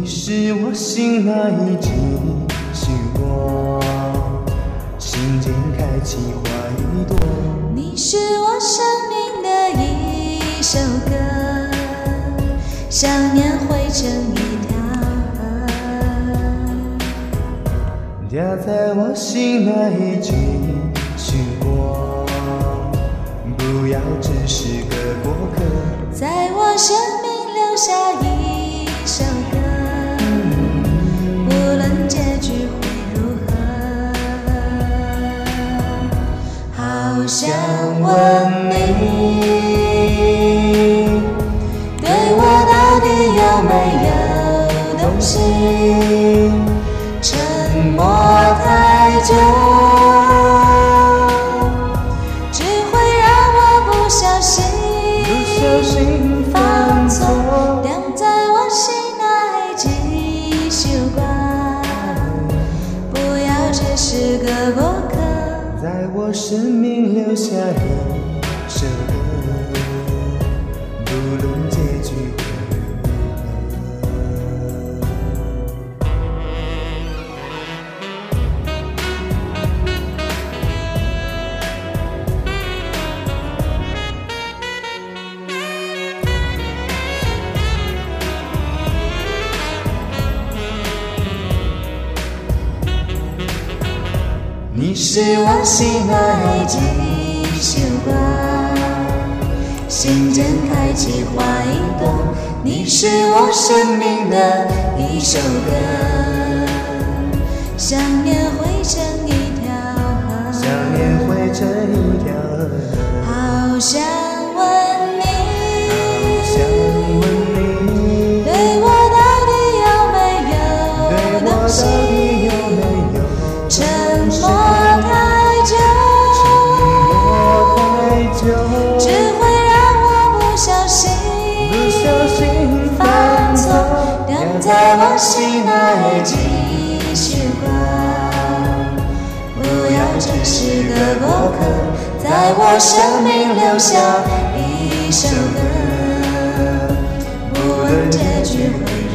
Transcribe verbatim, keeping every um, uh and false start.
是我心那一季时光，心间开启花一朵。 你是我生命的一首歌，想念汇成一条河， 掉在我心那一季时光，不要只是个过客， 在我生命留下一首歌，无论结局会如何，好想问你，对我到底有没有动心？沉默太久，只会让我不小心不小心犯错，晾在我心那一季时光，不要只是个过客， 在我生命留下一首歌，不论结局会你是我心那一季时光，心间开启花一朵。你是我生命的一首歌，想念汇成一条河， 想念汇成一条河。 好想问你， 想问你， 对我到底有没有动对我到心？ 底有没有沉默太久，只会让我不小心不小心犯错，晾在我心那一季时光，不要只是个过客，在我生命留下一首歌，无论结局会